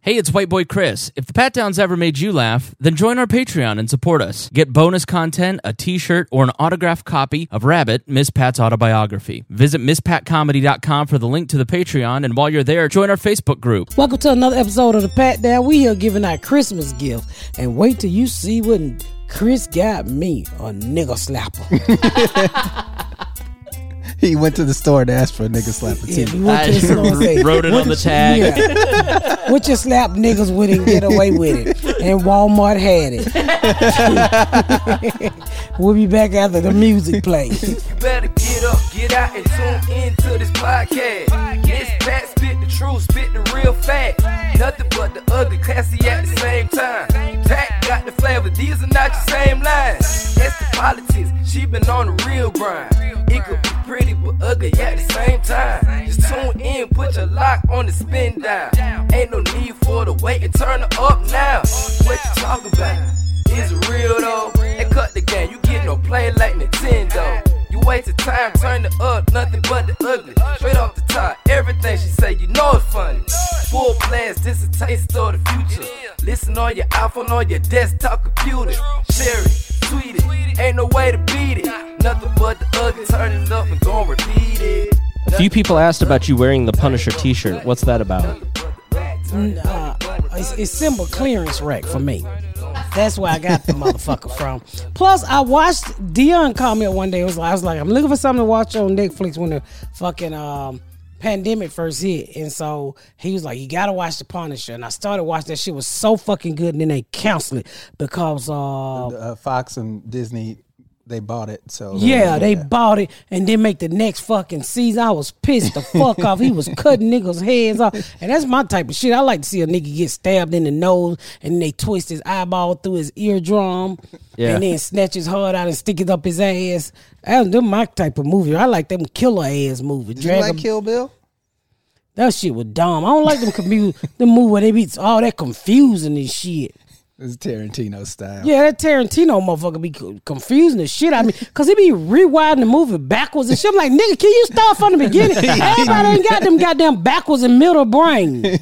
Hey, it's White Boy Chris. If the Pat Downs ever made you laugh, then join our Patreon and support us. Get bonus content, a t-shirt, or an autographed copy of Rabbit, Miss Pat's autobiography. Visit MissPatComedy.com for the link to the Patreon, and while you're there, join our Facebook group. Welcome to another episode of the Pat Down. We here giving out Christmas gifts, and wait till you see what Chris got me, a nigga slapper. He went to the store to ask for a nigga slapper too. Yeah, he went to the store and said, wrote it on the tag. Yeah. What you slap niggas with and get away with it. And Walmart had it. We'll be back after the music plays. You better get up, get out, and tune into this podcast. This Pat spit the truth, spit the real fact. Nothing but the ugly, classy at the same time. Pat got the flavor, these are not your same lines. That's the politics, she been on the real grind. It could be pretty but ugly at the same time. Just tune in, put your lock on the spin down. Ain't no need for the wait and turn it up now. What you talking about? Is it real though? And cut the game, you get no play like Nintendo. You wasted time, turn it up, nothing but the ugly. Straight off the top, everything she say, you know it's funny. Full blast, this a taste of the future. Listen on your iPhone, on your desktop computer. Share it, tweet it, ain't no way to beat it. Nothing but the ugly, turn it up and gon' repeat it. A few people asked about you wearing the Punisher t-shirt. What's that about? It's symbol clearance rack for me. That's where I got the motherfucker from. Plus, I watched Dion call me up one day. I was like, I'm looking for something to watch on Netflix when the fucking pandemic first hit. And so he was like, you gotta watch the Punisher. And I started watching that shit. Was so fucking good. And then they canceled it because Fox and Disney, they bought it. So yeah, they bought it and then make the next fucking season. I was pissed the fuck off. He was cutting niggas' heads off. And that's my type of shit. I like to see a nigga get stabbed in the nose and they twist his eyeball through his eardrum and then snatch his heart out and stick it up his ass. That's my type of movie. I like them killer ass movies. Did you like Kill Bill? That shit was dumb. I don't like them movie where they be all that confusing and shit. It's Tarantino style. Yeah, that Tarantino motherfucker be confusing the shit out of me because he be rewinding the movie backwards and shit. I'm like, nigga, can you start from the beginning? Everybody ain't got them goddamn backwards and middle brain. And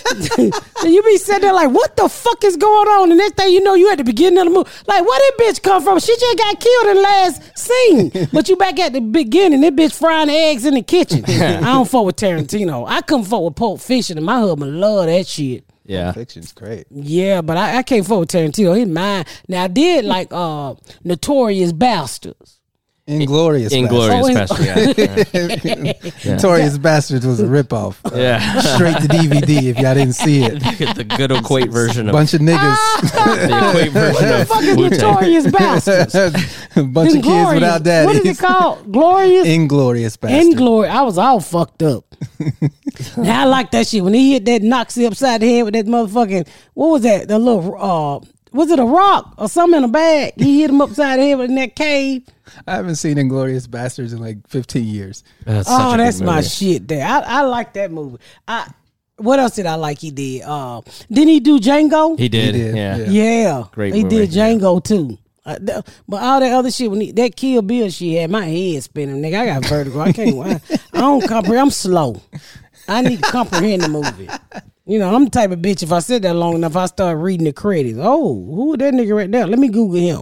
you be sitting there like, what the fuck is going on? And next thing you know, you at the beginning of the movie. Like, where that bitch come from? She just got killed in the last scene. But you back at the beginning, that bitch frying eggs in the kitchen. I don't fuck with Tarantino. I couldn't fuck with Pulp Fiction, and my husband love that shit. Yeah, Fiction's great. Yeah, but I can't fuck with Tarantino. He's mine. Now I did like Notorious Bastards. Inglorious Bastards. Yeah. Notorious Bastards was a ripoff. Straight to DVD if y'all didn't see it. The good Equate version of bunch of niggas. The Equate version of fucking Notorious Bastards. A bunch of kids without daddies. What is it called? Glorious? Inglorious Bastards. Inglorious. I was all fucked up. Now I like that shit. When he hit that, knocks you upside the head with that motherfucking, what was that? The little, was it a rock or something in a bag? He hit him upside the head in that cave. I haven't seen Inglorious Bastards in like 15 years. That's that's my shit there. I like that movie. What else did I like he did? Didn't he do Django? He did. Yeah. Great he movie. did Django too. But all that other shit, that Kill Bill shit had my head spinning. Nigga, I got vertigo. I can't. I don't comprehend. I'm slow. I need to comprehend the movie. You know, I'm the type of bitch, if I sit there long enough, I start reading the credits. Oh, who is that nigga right there? Let me Google him.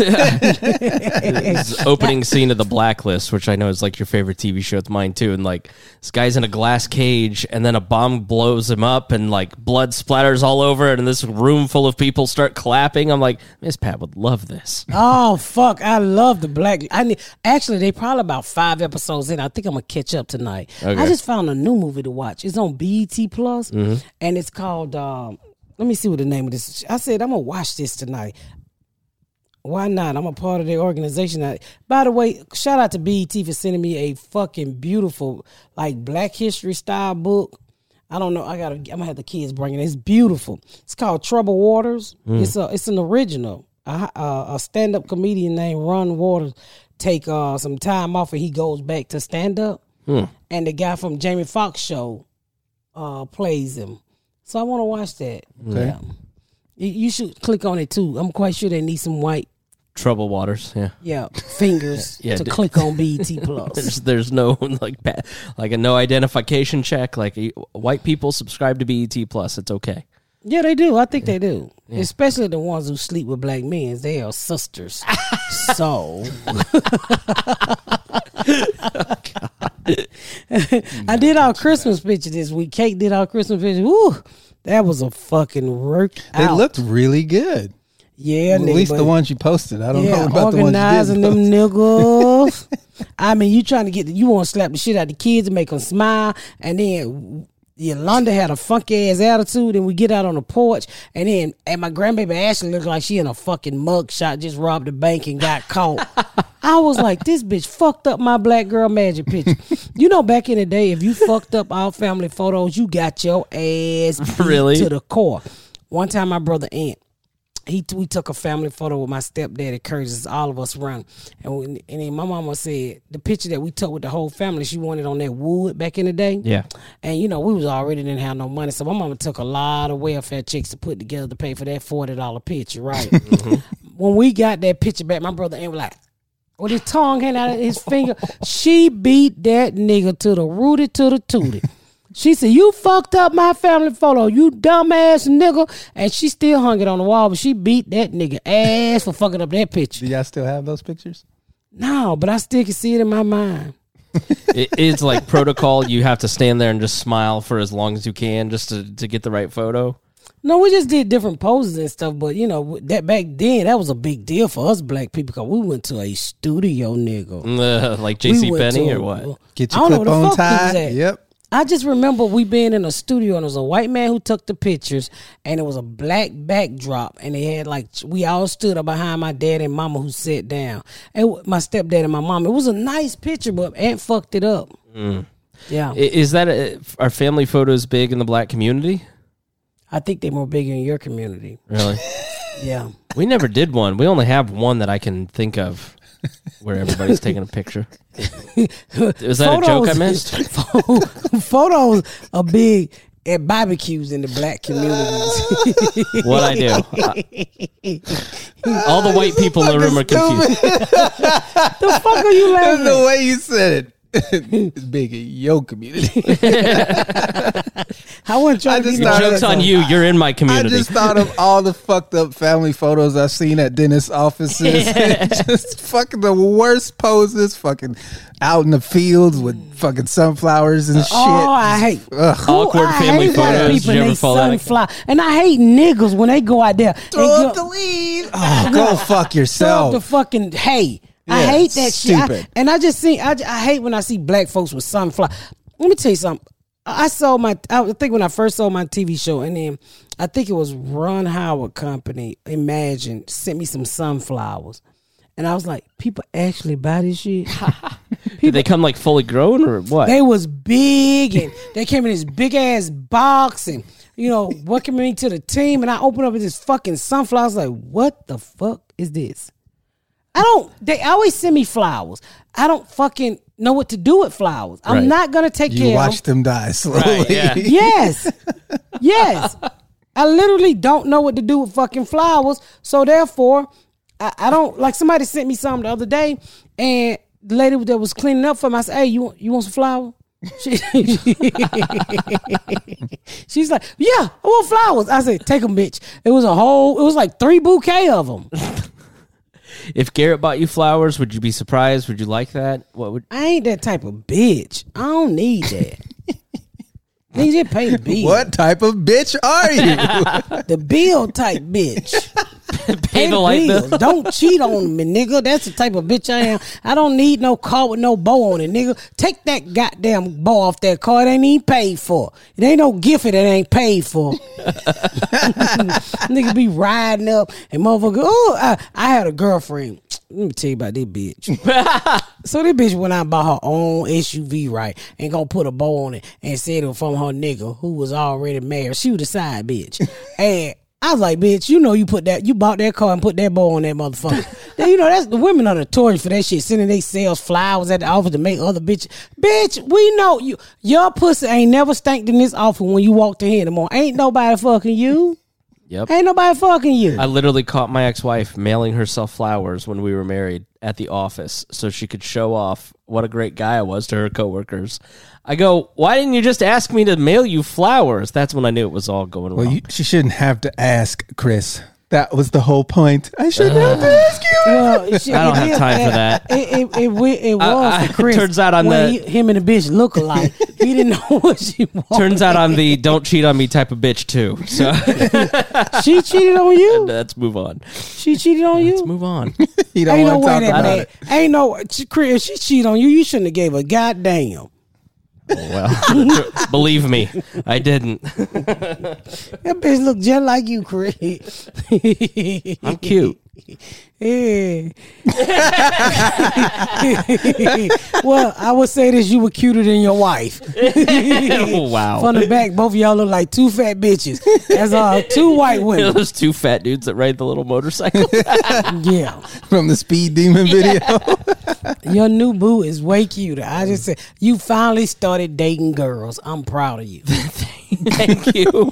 Opening scene of The Blacklist, which I know is like your favorite TV show. It's mine too. And like, this guy's in a glass cage and then a bomb blows him up and like blood splatters all over it and this room full of people start clapping. I'm like, Miss Pat would love this. Oh, fuck. I love The Blacklist. Actually, they probably about 5 episodes in. I think I'm going to catch up tonight. Okay. I just found a new movie to watch. It's on BET Plus. Mm-hmm. And it's called, let me see what the name of this is. I said, I'm going to watch this tonight. Why not? I'm a part of their organization. By the way, shout out to BET for sending me a fucking beautiful, like, Black History style book. I don't know. I'm going to have the kids bring it. It's beautiful. It's called Troubled Waters. It's an original. A stand-up comedian named Ron Waters take some time off and he goes back to stand-up. And the guy from Jamie Foxx show plays him. So I want to watch that. Okay. Yeah. You should click on it too. I'm quite sure they need some white Troubled Waters, fingers to click on BET Plus. There's no like a no identification check. Like white people subscribe to BET Plus, it's okay. Yeah, they do. I think they do. Yeah. Especially the ones who sleep with black men. They are sisters. So. I did our Christmas picture this week. Kate did our Christmas picture. Woo, that was a fucking workout. They looked really good. Yeah, at least the ones you posted. I don't know about the ones you didn't organizing them niggas. I mean, you trying to you want to slap the shit out of the kids and make them smile, and then Yolanda had a funky ass attitude, and we get out on the porch, and my grandbaby Ashley looked like she in a fucking mug shot, just robbed the bank and got caught. I was like, this bitch fucked up my black girl magic picture. You know, back in the day, if you fucked up our family photos, you got your ass beat to the core. One time, my brother Ant, we took a family photo with my stepdaddy Curtis, all of us run, and then my mama said the picture that we took with the whole family, she wanted on that wood back in the day. Yeah, and we was already didn't have no money, so my mama took a lot of welfare checks to put together to pay for that $40 picture, right? When we got that picture back, my brother Ant was like, with his tongue hanging out of his finger, she beat that nigga to the rooty to the tooty. She said, you fucked up my family photo, you dumbass nigga. And she still hung it on the wall, but she beat that nigga ass for fucking up that picture. Do y'all still have those pictures? No, but I still can see it in my mind. It's like protocol. You have to stand there and just smile for as long as you can just to get the right photo. No, we just did different poses and stuff, but that back then that was a big deal for us black people because we went to a studio, nigga. Like JCPenney or what? Get your clip on tie. Yep. I just remember we being in a studio and it was a white man who took the pictures and it was a black backdrop and they had we all stood up behind my dad and mama who sat down. And my stepdad and my mom. It was a nice picture, but Aunt fucked it up. Yeah. Is that are family photos big in the black community? I think they're more bigger in your community. Really? Yeah. We never did one. We only have one that I can think of where everybody's taking a picture. Was that a joke I missed? Photos are big at barbecues in the black communities. What I do? All the white people in the room are confused. The fuck are you laughing at? The way you said it. It's big in your community. I wasn't trying to joke's on you. You're in my community. I just thought of all the fucked up family photos I've seen at dentist offices. Just fucking the worst poses, fucking out in the fields with fucking sunflowers and shit. Oh, I hate awkward family photos. Did you ever fall that? And I hate niggas when they go out there. Throw up the lead. Oh, go fuck yourself. Throw up the fucking hay. Yeah, I hate that stupid. Shit. I hate when I see black folks with sunflower. Let me tell you something. I think when I first saw my TV show, and then I think it was Ron Howard Company, Imagine, sent me some sunflowers. And I was like, people actually buy this shit? Did they come like fully grown or what? They was big, and they came in this big ass box, and welcoming me to the team. And I opened up this fucking sunflower. I was like, what the fuck is this? They always send me flowers. I don't fucking know what to do with flowers. I'm not going to take care of them. You watch them die slowly. Right, yeah. Yes. I literally don't know what to do with fucking flowers. So therefore, I don't, like somebody sent me something the other day and the lady that was cleaning up for me, I said, hey, you want some flour? She's like, yeah, I want flowers. I said, take them, bitch. It was like 3 bouquets of them. If Garrett bought you flowers, would you be surprised? Would you like that? I ain't that type of bitch. I don't need that. Need to pay the bill. What type of bitch are you? The bill type bitch. Pay the light bill. Don't cheat on me, nigga. That's the type of bitch I am. I don't need no car with no bow on it, nigga. Take that goddamn bow off that car. It ain't even paid for. It ain't no gift that ain't paid for. Nigga be riding up and motherfucker. I had a girlfriend. Let me tell you about this bitch. So this bitch went out and bought her own SUV, right? And gonna put a bow on it and said it was from her nigga who was already married. She was the side bitch. And I was like, bitch, you bought that car and put that bow on that motherfucker. Then, that's the women are notorious for that shit, sending they sales flowers at the office to make other bitches. Bitch, we know your pussy ain't never stanked in this office when you walked in here in the morning. Ain't nobody fucking you. Yep. Ain't nobody fucking you. I literally caught my ex-wife mailing herself flowers when we were married at the office so she could show off what a great guy I was to her coworkers. I go, why didn't you just ask me to mail you flowers? That's when I knew it was all going wrong. Well, she shouldn't have to ask, Chris. That was the whole point. I shouldn't have to ask you. Well, I don't have time for that. It was for Chris. Turns out on when the- him and the bitch look alike. He didn't know what she wanted. Turns out I'm the don't cheat on me type of bitch too. So She cheated on you. let's move on. She cheated on you. Let's move on. He don't Ain't no want to way talk that about bad. it. Ain't no Chris. If she cheated on you, you shouldn't have gave a goddamn. Well, believe me, I didn't. That bitch look just like you, Chris. I'm cute. Yeah. Well, I would say this: you were cuter than your wife. Wow. From the back, both of y'all look like two fat bitches. That's two white women. Those two fat dudes that ride the little motorcycle. Yeah. From the Speed Demon video. Your new boo is way cuter. I just said you finally started dating girls. I'm proud of you. Thank you.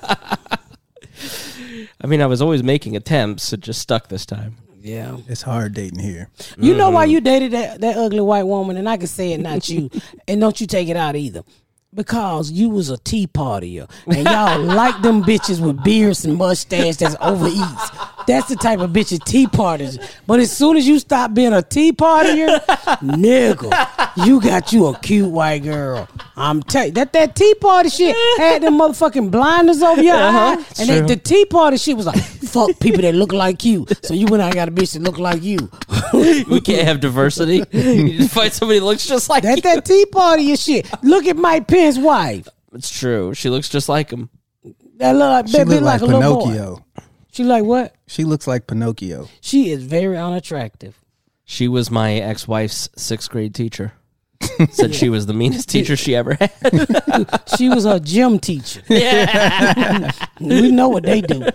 I mean, I was always making attempts. It just stuck this time. Yeah. It's hard dating here. You know why you dated that ugly white woman, and I can say it, not you. And don't you take it out either. Because you was a tea partier, and y'all like them bitches with beards and mustache that's overeats. That's the type of bitch tea partiers. But as soon as you stop being a tea partier, nigga, you got you a cute white girl. I'm telling you, that tea party shit had them motherfucking blinders over your eye, and the tea party shit was like, fuck people that look like you. So you went out and got a bitch that look like you. We can't have diversity. You just find somebody that looks just like you. That tea party and shit. Look at Mike Pence's wife. It's true. She looks just like him. That look like, She that looked bit like like a little boy. Pinocchio. She like what? She looks like Pinocchio. She is very unattractive. She was my ex-wife's 6th grade teacher. Said she was the meanest teacher she ever had. She was her gym teacher. We know what they do.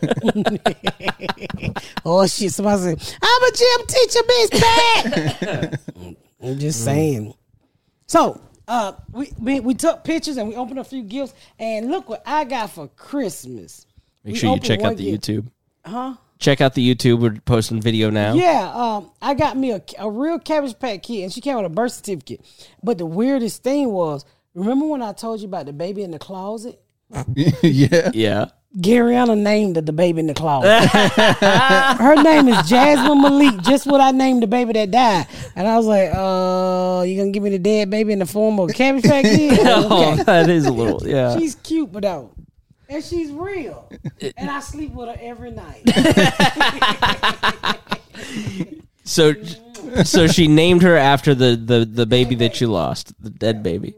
Oh shit! Somebody said, "I'm a gym teacher, Miss Pat." I'm just saying. So, we took pictures and we opened a few gifts, and look what I got for Christmas. Make We sure you opened check one out the gift. YouTube. Huh? Check out the YouTube. We're posting video now. Yeah, I got me a real Cabbage Patch Kid, and she came with a birth certificate. But the weirdest thing was, remember when I told you about the baby in the closet? Yeah. Yeah. Garyana named the baby in the closet. Her name is Jasmine Malik, just what I named the baby that died. And I was like, you gonna give me the dead baby in the form of a Cabbage Patch Kid? Oh, Okay. that is a little, yeah. She's cute, but though. And she's real. And I sleep with her every night. So she named her after the baby that you lost, the dead baby.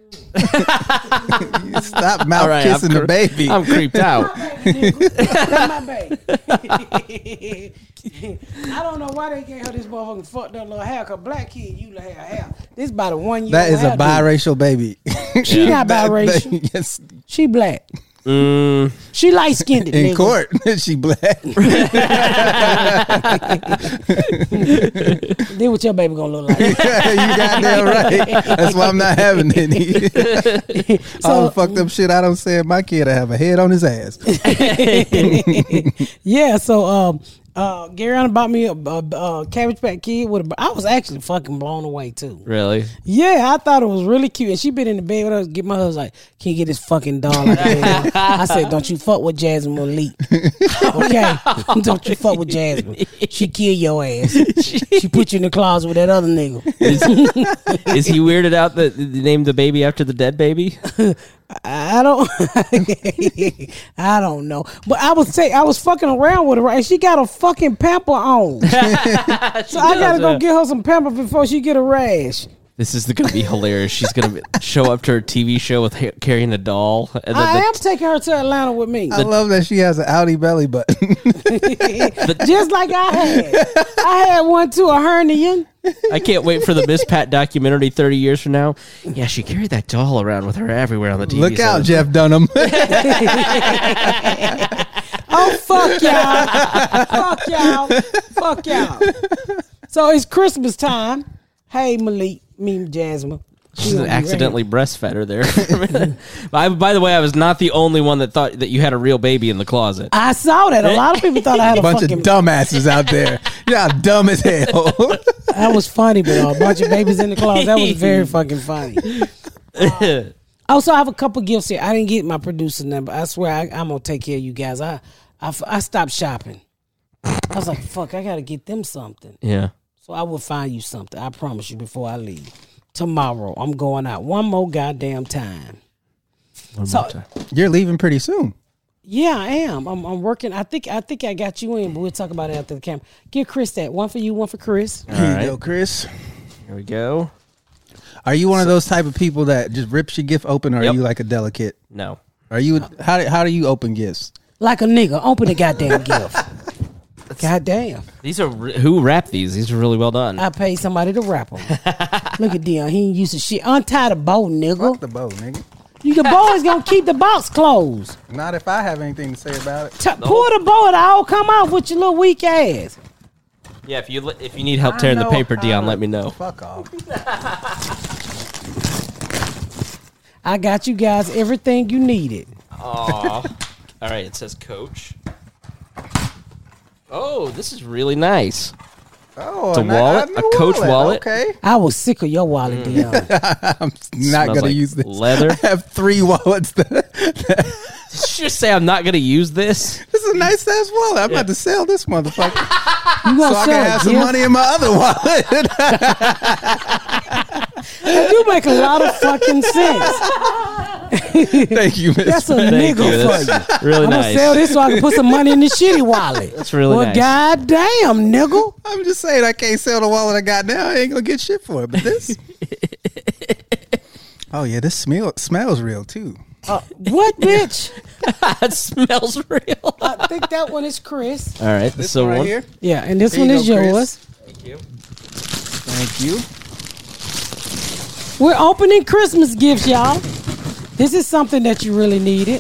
Stop mouth All right, kissing the baby. I'm creeped out. That's my baby. I don't know why they gave her this motherfucking fucked up little hair, because black kid usually have hair. This about a 1 year. That is a biracial baby. She not biracial. Yes. She black. She light skinned. In court, she black. Then what your baby gonna look like? You goddamn right. That's why I'm not having any. All the fucked up shit I don't say. My kid will have a head on his ass. Yeah, so Garyana bought me a Cabbage Patch Kid with I was actually fucking blown away too. Really? Yeah, I thought it was really cute. And she been in the bed with us. Get my husband like, can you get this fucking doll? Like that? I said, don't you fuck with Jasmine Malik. Okay? Don't you fuck with Jasmine. She kill your ass. She put you in the closet with that other nigga. Is he weirded out that they named the baby after the dead baby? I don't I don't know. But I was fucking around with her, right? And she got a fucking pamper on. So I gotta go get her some pamper before she get a rash. This is going to be hilarious. She's going to show up to her TV show with carrying a doll. And I am taking her to Atlanta with me. I love that she has an Audi belly button. Just like I had. I had one too, a hernian. I can't wait for the Miss Pat documentary 30 years from now. Yeah, she carried that doll around with her everywhere on the TV. Look out, set. Jeff Dunham. Oh, fuck y'all. Fuck y'all. Fuck y'all. So it's Christmas time. Hey, Malik, me and Jasmine. She accidentally breastfed her there. By the way, I was not the only one that thought that you had a real baby in the closet. I saw that. A lot of people thought I had a Bunch fucking... of dumbasses out there. Y'all dumb as hell. That was funny, but a bunch of babies in the closet. That was very fucking funny. Also, I have a couple gifts here. I didn't get my producer number. I swear I'm going to take care of you guys. I stopped shopping. I was like, fuck, I got to get them something. Yeah. So I will find you something. I promise you before I leave. Tomorrow, I'm going out one more goddamn time. One more time. You're leaving pretty soon. Yeah, I am. I'm working. I think I got you in, but we'll talk about it after the camera. Give Chris that. One for you, one for Chris. Here you go, Chris. Here we go. Are you one of those type of people that just rips your gift open, or are you like a delicate? No. Are you? How do you open gifts? Like a nigga. Open the goddamn gift. Goddamn. These are who wrapped these? These are really well done. I paid somebody to wrap them. Look at Dion. He ain't used to shit. Untie the bow, nigga. Fuck the bow, nigga. The bow is going to keep the box closed. Not if I have anything to say about it. Pull the bow, it'll all come off with your little weak ass. Yeah, if you need help tearing the paper, Dion, let me know. Fuck off. I got you guys everything you needed. Aw. All right, it says Coach. Oh, this is really nice. Oh, it's a wallet, a Coach wallet. Okay. I was sick of your wallet, Dion. I'm not going to use this. Leather. I have 3 wallets. Did you just say I'm not going to use this? This is a nice ass wallet. I'm about to sell this motherfucker. You So gonna I sell can it, have some Dion? money in my other wallet. That do make a lot of fucking sense. Thank you, Miss. That's a Thank nigga you. for That's you. really I'm nice. gonna sell this so I can put some money in the shitty wallet. That's really well, nice. goddamn, nigga. I'm just saying I can't sell the wallet I got now. I ain't gonna get shit for it. But this, oh yeah, this smells real too. What, bitch? It smells real. I think that one is Chris. All right, This so one right here. Yeah, and this Here one you is go, Chris. yours. Thank you. Thank you. We're opening Christmas gifts, y'all. This is something that you really needed.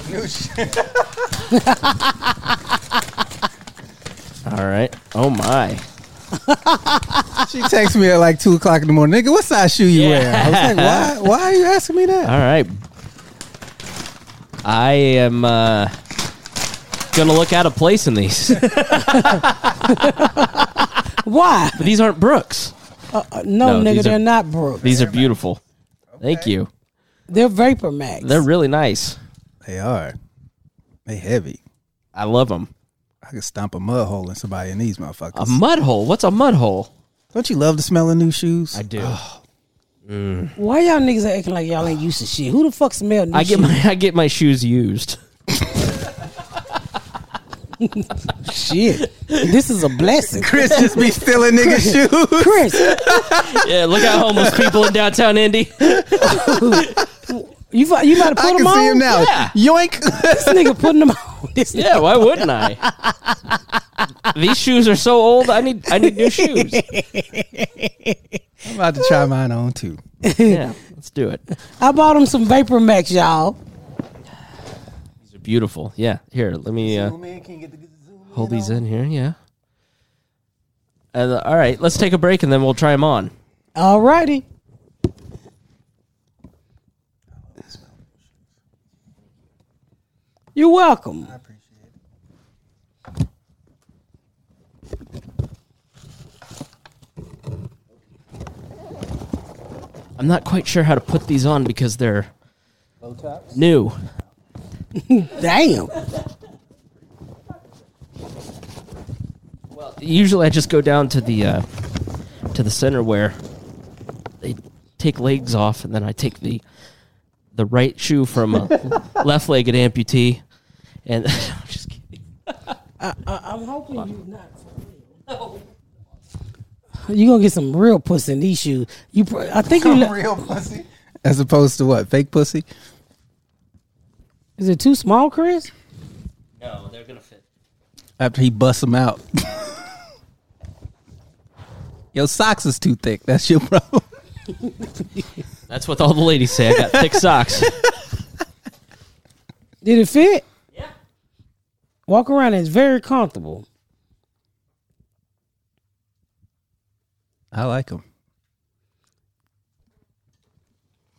All right. Oh my. She texted me at like 2:00 in the morning. Nigga, what size shoe you wear? I was like, why are you asking me that? All right. I am gonna look out of place in these. Why? But these aren't Brooks. No, nigga, these they're are- not Brooks. These are beautiful. Thank you. They're Vapor Max. They're really nice. They are. They heavy. I love them. I could stomp a mud hole in somebody in these motherfuckers. A mud hole. What's a mud hole? Don't you love the smell of new shoes? I do. Why y'all niggas acting like y'all ain't used to shit? Who the fuck smell new I get shit? I get my shoes used. Shit. This is a blessing. Chris just be stealing niggas' shoes. Chris, Yeah, look at homeless people in downtown Indy. you about to put I them can on? see him now. Yeah. Yoink. This nigga putting them on. This Yeah, why wouldn't I? These shoes are so old. I need new shoes. I'm about to try mine on too. Yeah, let's do it. I bought him some Vapor Max, y'all. These are beautiful. Yeah, here, let me hold these in here. Yeah. And all right, let's take a break and then we'll try them on. All righty. You're welcome. I appreciate I'm not quite sure how to put these on because they're Low tops? new. Damn. Usually I just go down to the center where they take legs off, and then I take the right shoe from a left-legged amputee, and I'm just kidding. I'm hoping you're not for real. You gonna get some real pussy in these shoes. I think you. Real pussy. As opposed to what? Fake pussy? Is it too small, Chris? No, they're gonna fit. After he busts them out. Your socks is too thick. That's your problem. That's what all the ladies say. I got thick socks. Did it fit? Yeah. Walk around. It's very comfortable. I like them.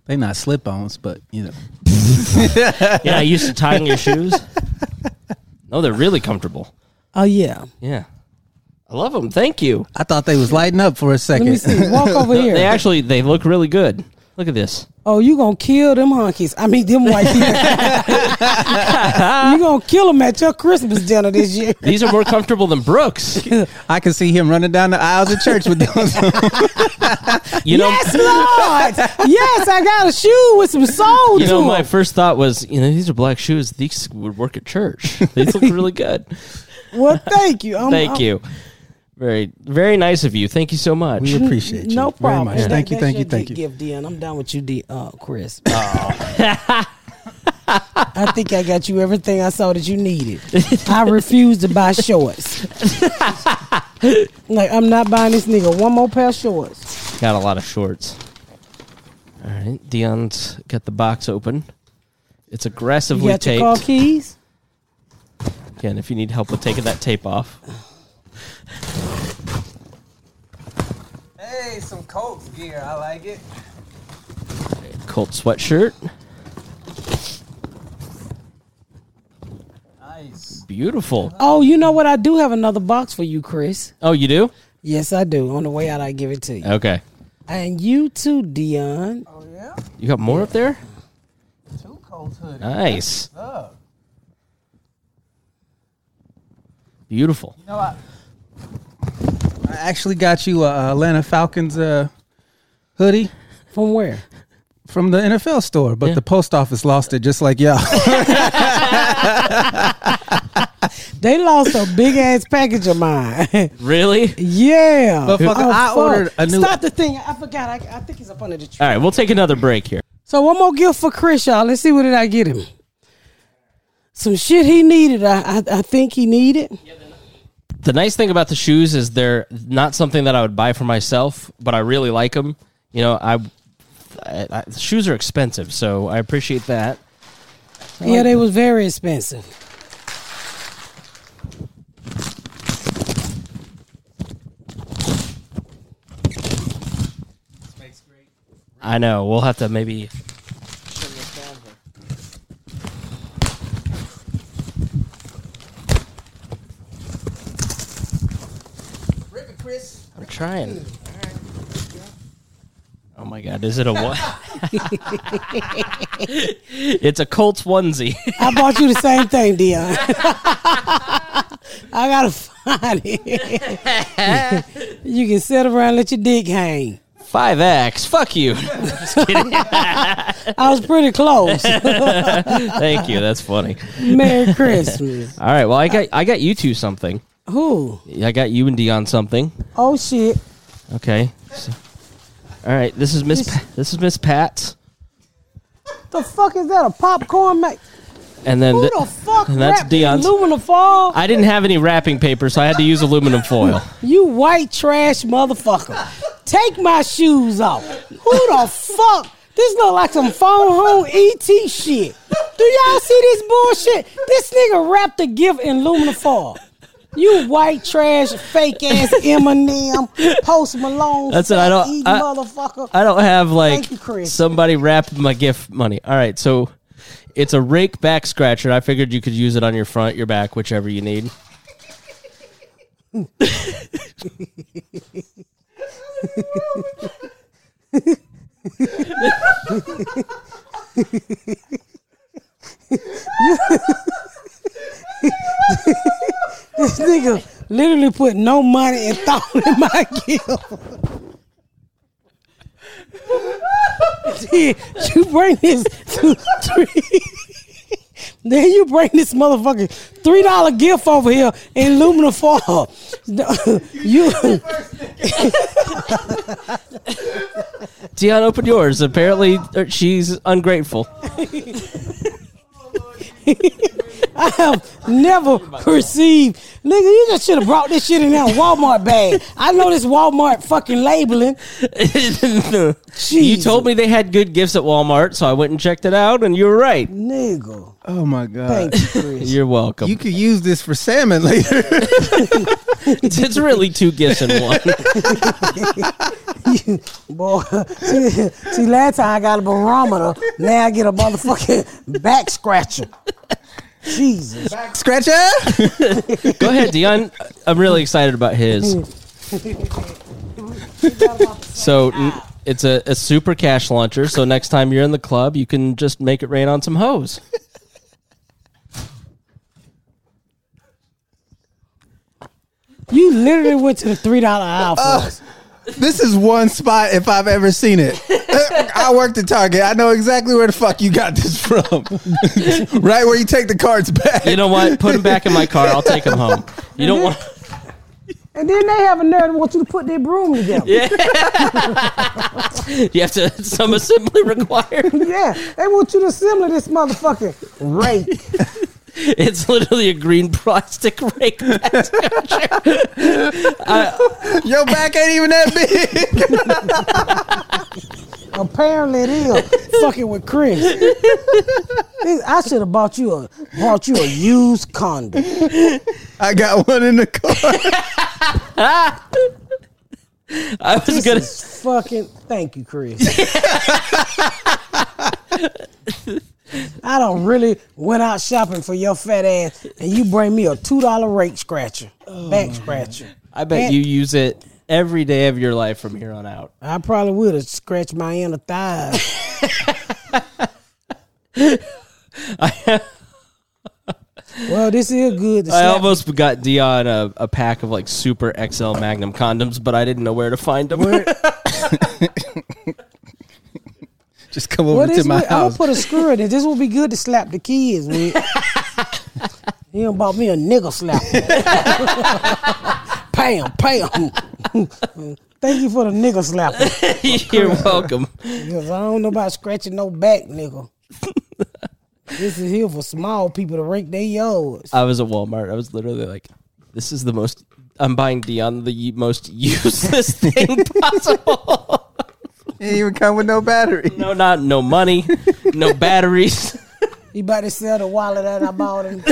They not slip-ons, but you know. Yeah, I used to tying your shoes. No, they're really comfortable. Oh yeah. Yeah. I love them. Thank you. I thought they was lighting up for a Let second. me see. Walk over here. They look really good. Look at this. Oh, you gonna kill them honkies? I mean, them white people. You gonna kill them at your Christmas dinner this year? These are more comfortable than Brooks. I can see him running down the aisles of church with those. You know, Yes, Lord. Yes, I got a shoe with some soul you to know, them. my first thought was, these are black shoes. These would work at church. These look really good. Well, thank you. Thank you. Very, very nice of you. Thank you so much. We appreciate you No problem. very much. Thank you, thank you, thank you. Gift, Dion. I'm done with you, Chris. I think I got you everything I saw that you needed. I refuse to buy shorts. Like, I'm not buying this nigga one more pair of shorts. Got a lot of shorts. All right, Dion's got the box open. It's You aggressively got your taped. car keys? Again, if you need help with taking that tape off. Hey, some Colts gear. I like it. Colt sweatshirt. Nice. Beautiful. Oh, you know what? I do have another box for you, Chris. Oh, you do? Yes, I do. On the way out, I give it to you. Okay. And you too, Dion. Oh yeah. You got more up there? 2 Colts hoodies. Nice. What's up? Beautiful. You know what? I actually got you a Atlanta Falcons hoodie From where? from the NFL store, but Yeah. the post office lost it just like y'all. They lost a big ass package of mine. Really? Yeah. But fuck, I ordered a new- Stop the thing. I forgot. I think it's up under the tree. All right, we'll take another break here. So one more gift for Chris, y'all. Let's see what did I get him. Some shit he needed. I think he needed. The nice thing about the shoes is they're not something that I would buy for myself, but I really like them. You know, I shoes are expensive, so I appreciate that. Yeah, they was very expensive. I know. We'll have to maybe. I'm trying. Oh my God! Is it a what? It's a Colts onesie. I bought you the same thing, Dion. I gotta find it. You can sit around and let your dick hang. 5X. Fuck you. Just kidding. I was pretty close. Thank you. That's funny. Merry Christmas. All right. Well, I got you two something. Who? I got you and Dion something. Oh shit. Okay. So, all right. This is Miss Pat's, The fuck is that? A popcorn mac? and then Who the fuck and that's wrapped Dion's. aluminum foil? I didn't have any wrapping paper, so I had to use aluminum foil. You white trash motherfucker. Take my shoes off. Who the fuck? This look like some phone home ET shit. Do y'all see this bullshit? This nigga wrapped a gift in aluminum foil. You white trash, fake ass Eminem, Post Malone, That's it. I don't- eating I- motherfucker. I don't have like Thank you, Chris. somebody wrap my gift money. All right, so it's a rake back scratcher. I figured you could use it on your front, your back, whichever you need. This nigga literally put no money and thought in my gift. Then you bring this to three. Then you bring this motherfucking $3 gift over here in aluminum foil. You Dion, open yours. Apparently, she's ungrateful. I have never perceived. Nigga, you just should have brought this shit in that Walmart bag. I know this Walmart fucking labeling. You Jesus. told me they had good gifts at Walmart, so I went and checked it out, and you were right. Nigga. Oh my god. Thank you, Chris. You're welcome. You could use this for salmon later. It's really two gifts in one. Boy, see, last time I got a barometer, now I get a motherfucking back scratcher. Jesus. Scratcher. Go ahead, Dion. I'm really excited about his. So it's a super cash launcher. So next time you're in the club, you can just make it rain on some hoes. You literally went to the $3 aisle for us. This is one spot if I've ever seen it. I worked at Target. I know exactly where the fuck you got this from. Right where you take the cards back. You know what? Put them back in my car. I'll take them home. You don't want. And then they have a nerve to want you to put their broom together. Yeah. You have to some assembly required. Yeah, they want you to assemble this motherfucking rake. It's literally a green plastic rake. Your back ain't even that big. Apparently it is. Fucking with Chris. I should have bought you a used condom. I got one in the car. I was This gonna. is fucking. Thank you, Chris. I don't really went out shopping for your fat ass, and you bring me a $2 rake scratcher, back scratcher. I bet you use it every day of your life from here on out. I probably would have scratched my inner thighs. Well, this is good. I almost got Dion a pack of like Super XL Magnum condoms, but I didn't know where to find them. Just come over to my I'm gonna house. put a screw in it. This will be good to slap the kids with. He done bought me a nigga slapper. Pam. Thank you for the nigga slapper. You're welcome. Because I don't know about scratching no back, nigga. This is here for small people to rake their yards. I was at Walmart. I was literally like, "This is the most." I'm buying Dion the most useless thing possible. It ain't even come with no battery. No money, no batteries. He about to sell the wallet that I bought him.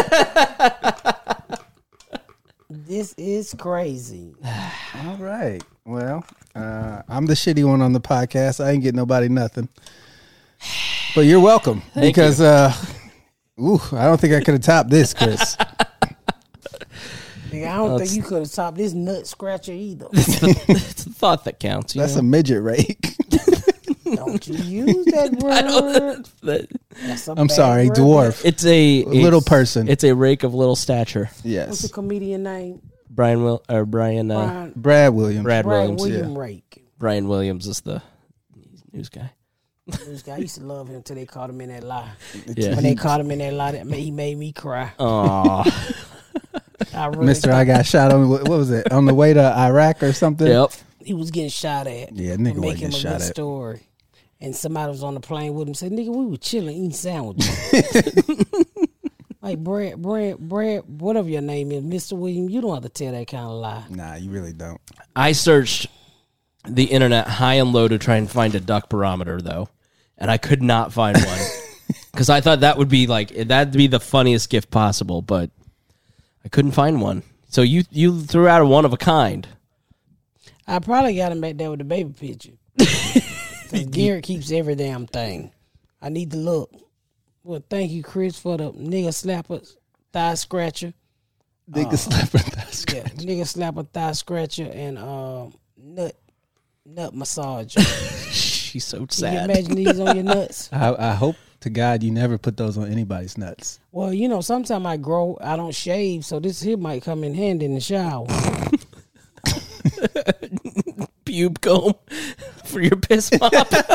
This is crazy. All right. Well, I'm the shitty one on the podcast. I ain't getting nobody nothing. But you're welcome. Because I don't think I could have topped this, Chris. Nigga, I don't think you could have topped this nut scratcher either. It's the thought that counts. That's a midget rake. Don't you use that word. That's a I'm bad sorry, word. dwarf. It's a Little person. It's a rake of little stature. What's the Yes. comedian name? Brian Brian Brad Williams. Brad Williams. William Rake. Brian Williams is the news guy. This guy, I used to love him until they caught him in that lie. Yeah. When they caught him in that lie, he made me cry. Aw. I really Mister, I got shot on, what was it? On the way to Iraq or something? Yep. He was getting shot at. Yeah, nigga to make wasn't him a getting good shot at. story. And somebody was on the plane with him. Said, "Nigga, we were chilling, eating sandwiches." Like Brad, whatever your name is, Mr. William. You don't have to tell that kind of lie. Nah, you really don't. I searched the internet high and low to try and find a duck barometer, though, and I could not find one because I thought that would be that'd be the funniest gift possible, but I couldn't find one. So you threw out a one of a kind. I probably got him back there with the baby picture. Because Garrett keeps every damn thing. I need to look. Well, thank you, Chris, for the nigga slapper thigh scratcher. Nigga slapper. That's Yeah, nigga slapper thigh scratcher and nut massager. She's so Can you sad. imagine these on your nuts? I hope to God you never put those on anybody's nuts. Well, sometimes I don't shave, so this here might come in handy in the shower. Pube comb for your piss mop.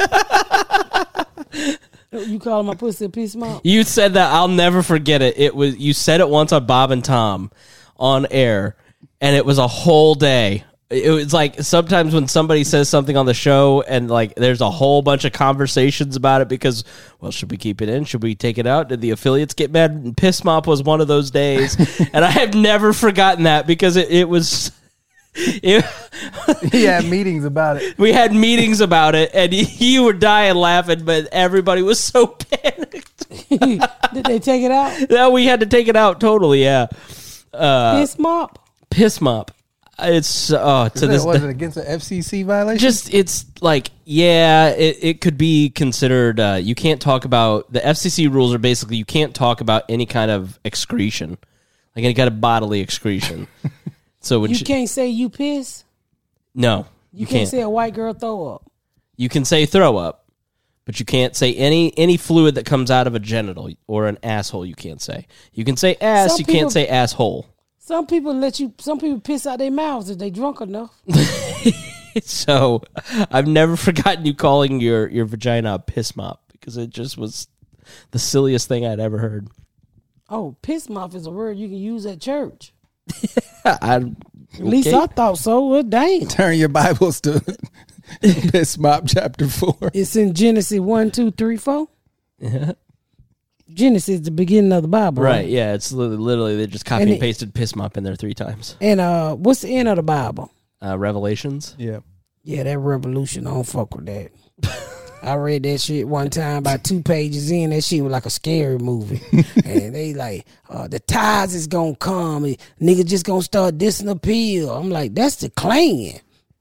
You calling my pussy a piss mop? You said that. I'll never forget it. You said it once on Bob and Tom on air, and it was a whole day. It was like sometimes when somebody says something on the show and like there's a whole bunch of conversations about it because, well, should we keep it in? Should we take it out? Did the affiliates get mad? And piss mop was one of those days. And I have never forgotten that because it was... He had meetings about it. We had meetings about it, and you were dying laughing, but everybody was so panicked. Did they take it out? That we had to take it out totally, yeah. Piss mop? Piss mop. It's to Was this it against an FCC violation? just it's like it could be considered you can't talk about the FCC rules are basically you can't talk about any kind of excretion, like any kind of bodily excretion. So when You can't say you piss. no, You can't say a white girl throw up. you can say throw up, but you can't say any fluid that comes out of a genital or an asshole. You can't say. You can say ass. Some You people- can't say asshole. Some people piss out their mouths if they drunk enough. So I've never forgotten you calling your vagina a piss mop because it just was the silliest thing I'd ever heard. Oh, piss mouth is a word you can use at church. At At least I thought so. Well, dang. Turn your Bibles to Piss Mop chapter 4. It's in Genesis 1, 2, 3, 4. Genesis, the beginning of the Bible. Right, yeah, it's literally they just copy And and it- pasted piss mop in there 3 times. And what's the end of the Bible? Revelations. Yeah. Yeah, that revolution. I don't fuck with that. I read that shit one time, about 2 pages in. That shit was like a scary movie. And they like, the tides is gonna come. And niggas just gonna start dissing the pill. I'm like, that's the Klan.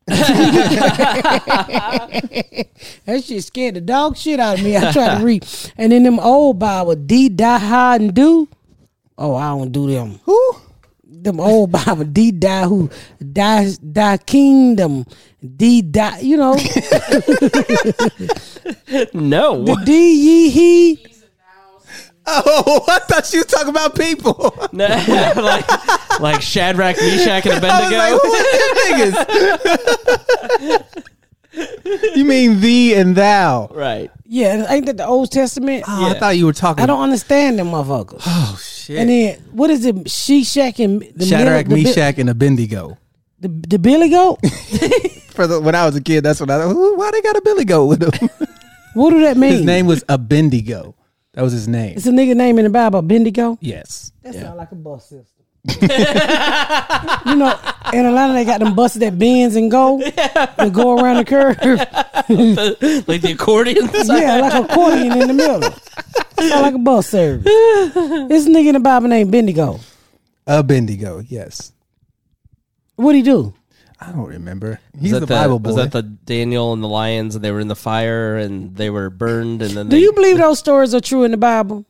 That shit scared the dog shit out of me. I tried to read. And then them old Bible, D, die, hide, and do. Oh, I don't do them. Who? Them old Bible, D, die, who, die, kingdom, D, die, you know. No. The D, ye, he. Oh, I thought you were talking about people. like Shadrach, Meshach, and I was Abednego. like, who are them niggas? You mean thee and thou? Right. Yeah, ain't that the Old Testament? Oh, I thought you were talking I don't understand them motherfuckers. Oh, shit. And then, what is it? Shishak and the Shadrach, the, Meshach, and Abednego. the Billy Goat? When I was a kid, that's what I thought. Why they got a Billy Goat with him? What do that mean? His name was Abednego. That was his name. It's a nigga name in the Bible, Bendigo. Yes. That sound like a bus system. You know, in Atlanta they got them buses that bends and go. They go around the curve. Like the accordion. Yeah, like an accordion in the middle. Sound like a bus service. This nigga in the Bible named Bendigo. Abednego, yes. What'd he do? I don't remember. He's Was the that Bible boy. Was that the Daniel and the lions and they were in the fire and they were burned and then Do you believe those stories are true in the Bible?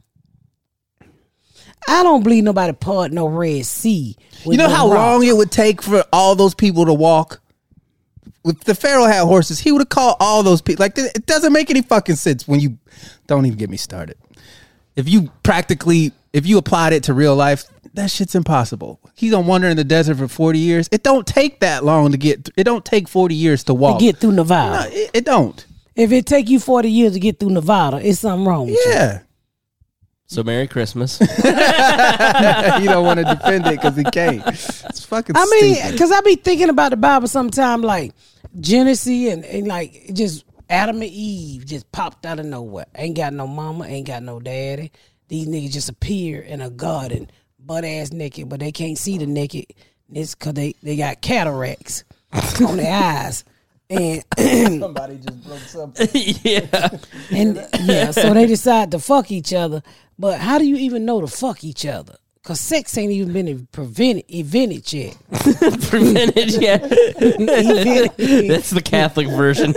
I don't believe nobody part no Red Sea. You know how long it would take for all those people to walk? If the Pharaoh had horses, he would have called all those people. Like, it doesn't make any fucking sense when you... Don't even get me started. If you applied it to real life, that shit's impossible. He's gonna wander in the desert for 40 years. It don't take that long to get... It don't take 40 years to walk. to get through Nevada. No, it don't. If it take you 40 years to get through Nevada, it's something wrong with you. Yeah. So Merry Christmas. You don't want to defend it because he can't. It's fucking I mean, stupid. because I be thinking about the Bible sometime, like Genesis and like just Adam and Eve just popped out of nowhere. Ain't got no mama, ain't got no daddy. These niggas just appear in a garden, butt ass naked, but they can't see the naked. It's because they got cataracts on their eyes. And Somebody just broke something. Yeah. and yeah, so they decide to fuck each other. But how do you even know to fuck each other? Because sex ain't even been invented yet. Prevented, yeah. That's the Catholic version.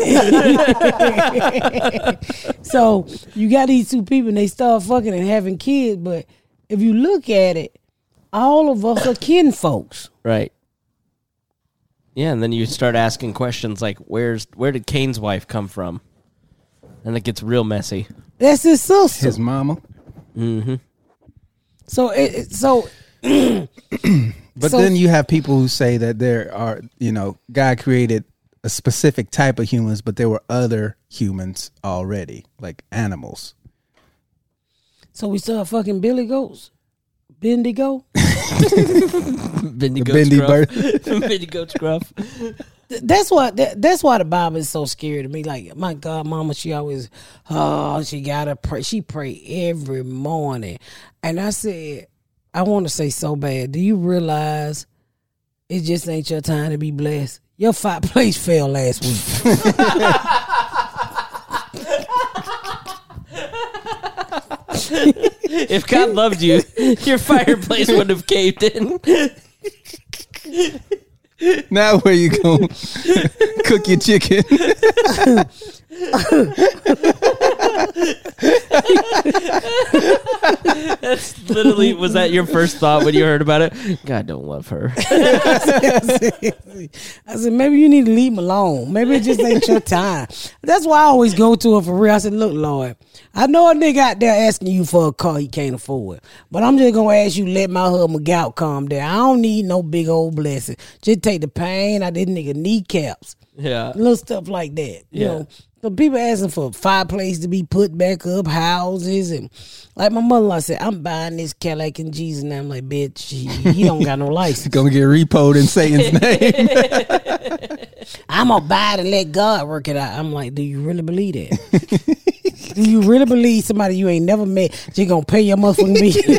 So you got these two people and they start fucking and having kids. But if you look at it, all of us are kin folks. Right. Yeah, and then you start asking questions like, where did Cain's wife come from? And it gets real messy. That's his sister. His mama. So But So- then you have people who say that there are, God created a specific type of humans, but there were other humans already, like animals. so we start fucking Billy Goats. Bendigo. Bendigo Bendy Scruff. bird. Bendigo Scruff. That's why the Bible is so scary to me. Like, my God, mama, she always, she gotta pray. She pray every morning. And I said, I want to say so bad, do you realize it just ain't your time to be blessed? Your fireplace fell last week. If God loved you, your fireplace wouldn't have caved in. Now where you going? Cook your chicken. That's literally, was that your first thought when you heard about it? God don't love her. I said, maybe you need to leave him alone. Maybe it just ain't your time. That's why I always go to her for real. I said, look, Lord, I know a nigga out there asking you for a car he can't afford, but I'm just going to ask you, let my husband gout calm down. I don't need no big old blessing. Just take the pain out of this nigga kneecaps. Yeah. Little stuff like that. You know, so people asking for a fireplace to be put back up, houses, and like my mother-in-law said, I'm buying this Cadillac in Jesus, and I'm like, bitch, he don't got no license. Gonna get repoed in Satan's name. I'm gonna buy it and let God work it out. I'm like, do you really believe that? Do you really believe somebody you ain't never met just gonna pay your motherfucking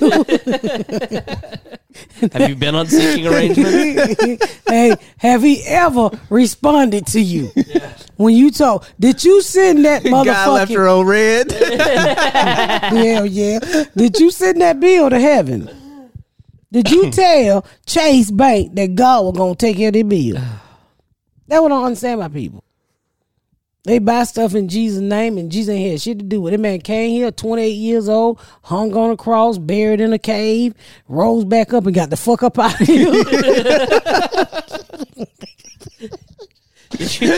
bill? Have you been on seeking arrangement? Hey, have he ever responded to you? When you told, did you send that motherfucker? God left her on red. Hell yeah. Did you send that bill to heaven? Did you tell Chase Bank that God was gonna take care of their bill? That's what I don't understand about people. They buy stuff in Jesus' name, and Jesus ain't had shit to do with it. That man came here, 28 years old, hung on a cross, buried in a cave, rose back up, and got the fuck up out of here. He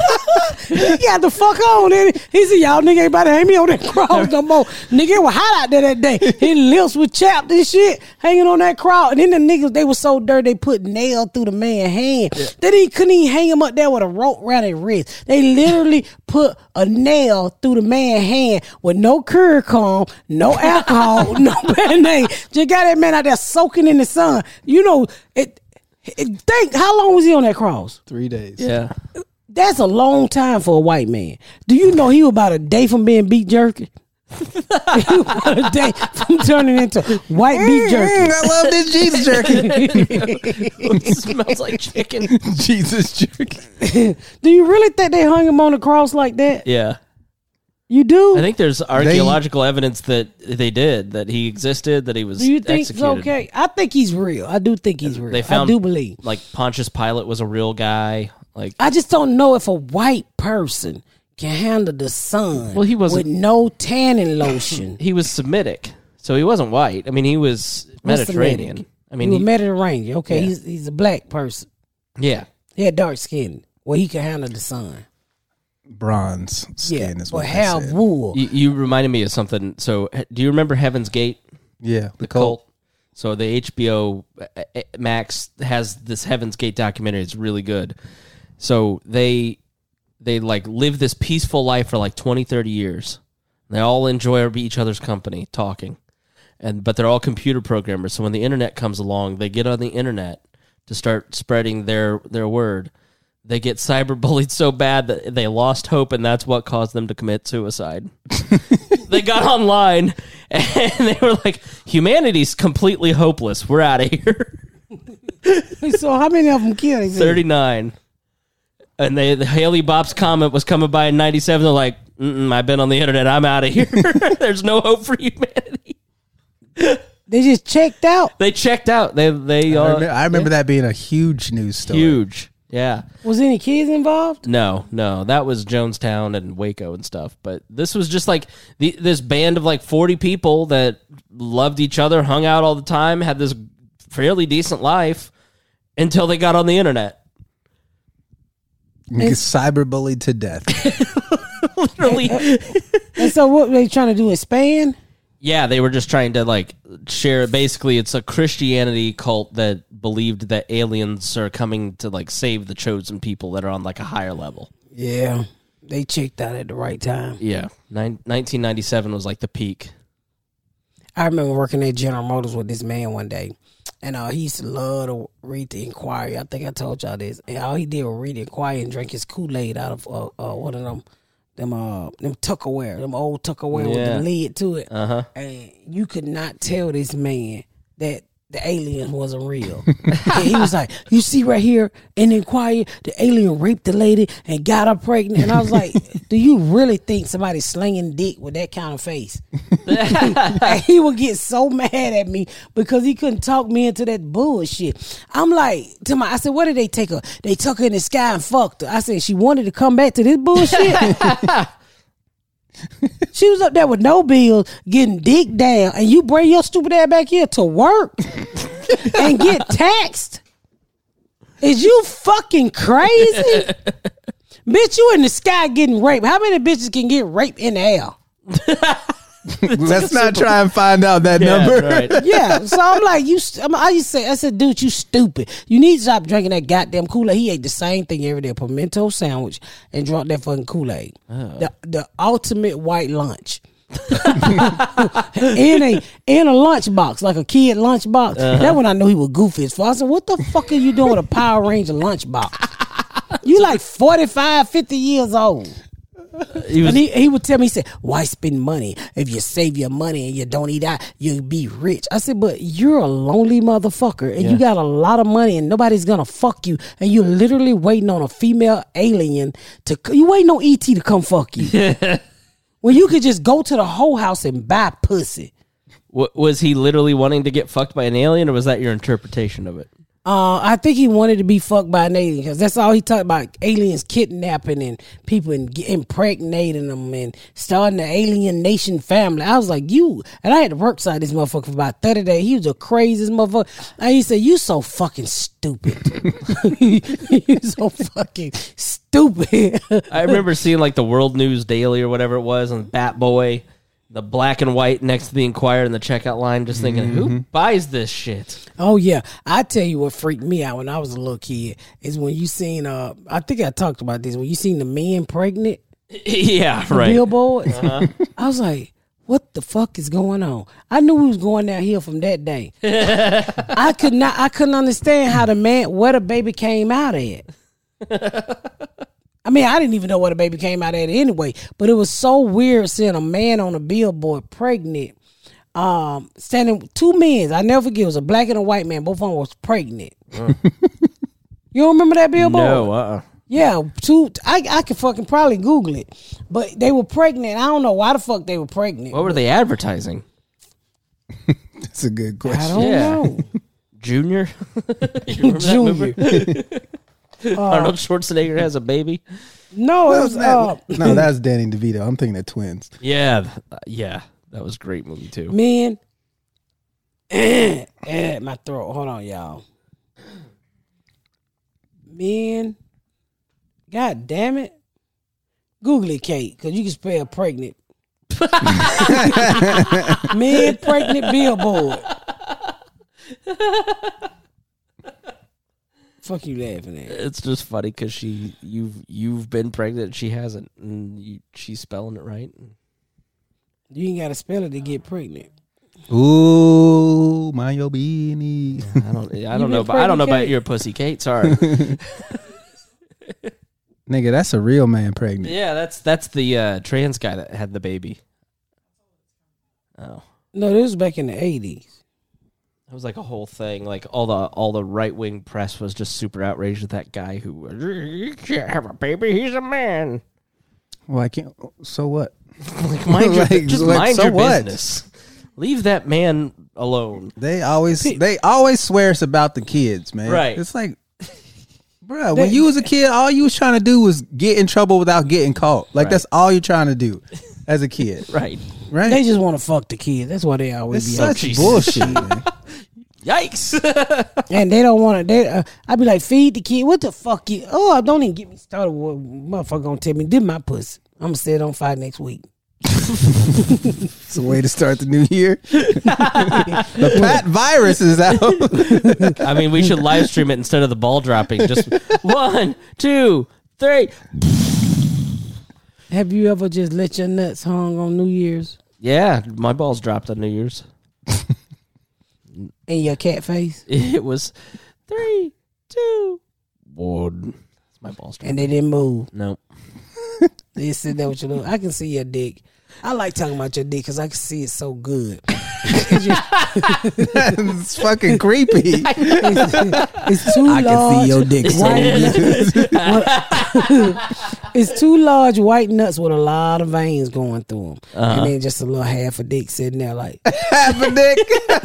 got the fuck on. He said, y'all nigga ain't about to hang me on that cross no more. Nigga, it was hot out there that day. His lips was chapped and shit, hanging on that cross. And then the niggas, they were so dirty, they put nail through the man's hand. Yeah. Then he couldn't even hang him up there with a rope around his wrist. They literally put a nail through the man's hand with no curry comb, no alcohol, no band-aid. Just got that man out there soaking in the sun. You know, think, how long was he on that cross? 3 days. Yeah. That's a long time for a white man. Do you know he was about a day from being beef jerky? He was about a day from turning into white beef jerky. I love this Jesus jerky. It smells like chicken. Jesus jerky. Do you really think they hung him on the cross like that? Yeah. You do? I think there's archaeological evidence that they did, that he existed, that he was Do you think executed. it's okay? I think he's real. I do think he's real. They found, I do believe. Like, Pontius Pilate was a real guy. Like, I just don't know if a white person can handle the sun Well, he wasn't- with no tanning lotion. he was Semitic, so he wasn't white. I mean, he was Mediterranean. Semitic? I mean, he was Mediterranean. Okay, Yeah. he's a black person. yeah. He had dark skin. Well, he can handle the sun. Bronze skin is or what they have said. wool. You reminded me of something. So, do you remember Heaven's Gate? Yeah, The cult. So the HBO Max has this Heaven's Gate documentary. It's really good. So they like live this peaceful life for like 20, 30 years. They all enjoy each other's company, talking. But they're all computer programmers. So when the internet comes along, they get on the internet to start spreading their word. They get cyberbullied so bad that they lost hope, and that's what caused them to commit suicide. They got online, and they were like, humanity's completely hopeless. We're out of here. So how many of them killed him? 39. And the Haley Bop's comment was coming by in 97. They're like, I've been on the internet. I'm out of here. There's no hope for humanity. They just checked out. They checked out. I I remember that being a huge news story. Huge. Yeah. Was any kids involved? No. That was Jonestown and Waco and stuff. But this was just like this band of like 40 people that loved each other, hung out all the time, had this fairly decent life until they got on the internet. Cyberbullied to death. Literally. And so what were they trying to do? Expand? Yeah, they were just trying to like share. Basically, it's a Christianity cult that believed that aliens are coming to like save the chosen people that are on like a higher level. Yeah. They checked out at the right time. Yeah. 1997 was like the peak. I remember working at General Motors with this man one day. And he used to love to read the Inquiry. I think I told y'all this. And all he did was read the Inquiry and drink his Kool-Aid out of one of them Tupperware, them old Tupperware with the lid to it. Uh-huh. And you could not tell this man that the alien wasn't real. And he was like, you see right here in the inquiry, the alien raped the lady and got her pregnant. And I was like, do you really think somebody's slinging dick with that kind of face? And he would get so mad at me because he couldn't talk me into that bullshit. I'm like, I said, what did they take her? They took her in the sky and fucked her. I said, she wanted to come back to this bullshit? She was up there with no bills, getting dick down, and you bring your stupid ass back here to work and get taxed? Is you fucking crazy? Bitch, you in the sky getting raped. How many bitches can get raped in the air? Let's not try and find out that number. Right. Yeah, so I'm like, I said, dude, you stupid. You need to stop drinking that goddamn Kool-Aid. He ate the same thing every day, a pimento sandwich, and drank that fucking Kool-Aid. Oh. The ultimate white lunch. in a lunchbox, like a kid lunchbox. That when I knew he was goofy as fuck. I said, what the fuck are you doing with a Power Ranger lunchbox? You like 45, 50 years old. He would tell me, he said, why spend money? If you save your money and you don't eat out, you'll be rich. I said, but you're a lonely motherfucker and you got a lot of money and nobody's gonna fuck you, and you're literally waiting on a female alien you waiting on ET to come fuck you. Well, you could just go to the whole house and buy pussy. Was he literally wanting to get fucked by an alien, or was that your interpretation of it? I think he wanted to be fucked by an alien because that's all he talked about, aliens kidnapping and people impregnating them and starting the alien nation family. I was like, and I had to work side this motherfucker for about 30 days. He was the craziest motherfucker. And he said, you so fucking stupid. You so fucking stupid. I remember seeing like the World News Daily or whatever it was on Bat Boy, the black and white next to the Inquirer in the checkout line, just thinking, who buys this shit? Oh, yeah. I tell you what freaked me out when I was a little kid is when you seen, I think I talked about this, when you seen the men pregnant. Yeah, right. Billboard. I was like, what the fuck is going on? I knew we was going downhill from that day. I couldn't understand how where the baby came out at. I mean, I didn't even know what a baby came out at anyway, but it was so weird seeing a man on a billboard pregnant, standing, two men. I never forget, it was a black and a white man. Both of them was pregnant. You don't remember that billboard? No, Yeah, I could fucking probably Google it, but they were pregnant. I don't know why the fuck they were pregnant. what were they advertising? That's a good question. I don't know. Junior? You remember Junior. that movie? Arnold Schwarzenegger has a baby. No, it was No, that's Danny DeVito. I'm thinking of Twins. Yeah, that was a great movie too. man. My throat. Hold on, y'all. Man, God damn it. Google it, Kate, because you can spell pregnant. Man, pregnant billboard. Fuck you laughing at? It's just funny because you've been pregnant, she hasn't, and she's spelling it right. You ain't got to spell it to get pregnant. Ooh, mind your beanie. I don't know about your pussy, Kate. Sorry. Nigga, that's a real man pregnant. Yeah, that's the trans guy that had the baby. Oh No, this was back in the 80s. it was like a whole thing. Like all the right wing press was just super outraged at that guy who you can't have a baby. He's a man. Well, I can't. So what? Like mind your what? business. Leave that man alone. They always swear it's about the kids, man. Right. It's like, bro, when you was a kid, all you was trying to do was get in trouble without getting caught. Like that's all you're trying to do as a kid. Right. Right. They just want to fuck the kid. That's why they always It's be out. such bullshit, man. Yikes. And they don't want to. I'd be like, feed the kid. What the fuck you? Oh, don't even get me started. What motherfucker gonna tell me? Did my pussy? I'm gonna set it on fire next week. It's a way to start the new year. The Pat virus is out. I mean, we should live stream it instead of the ball dropping. Just 1, 2, 3. Have you ever just let your nuts hung on New Year's Yeah, my balls dropped on New Year's. in your cat face? It was 3, 2, 1. My balls dropped. And they didn't move. No. They sit there with your little. I can see your dick. I like talking about your dick because I can see it so good. It's fucking creepy. It's too I large. can see your dick so good. It's two large white nuts with a lot of veins going through them, and then just a little half a dick sitting there like. Half a dick.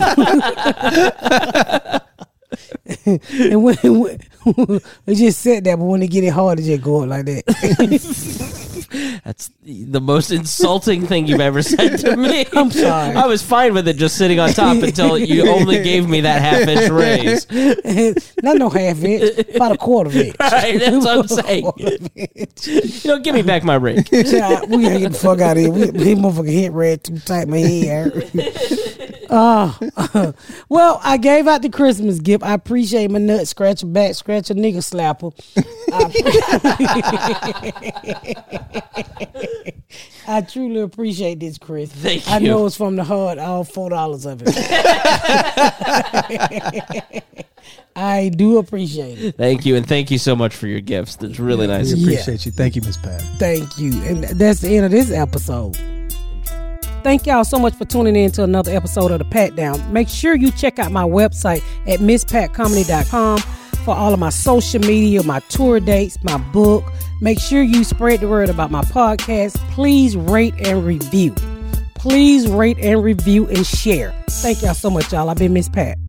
And when it just sat there, but when they get it hard, it just go up like that. That's the most insulting thing you've ever said to me. I'm sorry. I was fine with it just sitting on top until you only gave me that half-inch raise. Not no half inch, about a quarter of inch. Right, that's what I'm saying. Give me back my ring. Child, we gotta get the fuck out of here. He motherfucker hit red too tight. My head hurt. Well, I gave out the Christmas gift. I appreciate my nut scratcher, back scratcher, nigga slapper. I truly appreciate this, Chris. Thank I you. know it's from the heart, all $4 of it. I do appreciate it. Thank you, and thank you so much for your gifts. That's really nice. We appreciate you. Thank you, Miss Pat. Thank you. And that's the end of this episode. Thank y'all so much for tuning in to another episode of The Pat Down. Make sure you check out my website at MissPatComedy.com for all of my social media, my tour dates, my book. Make sure you spread the word about my podcast. Please rate and review. Please rate and review and share. Thank y'all so much, y'all. I've been Miss Pat.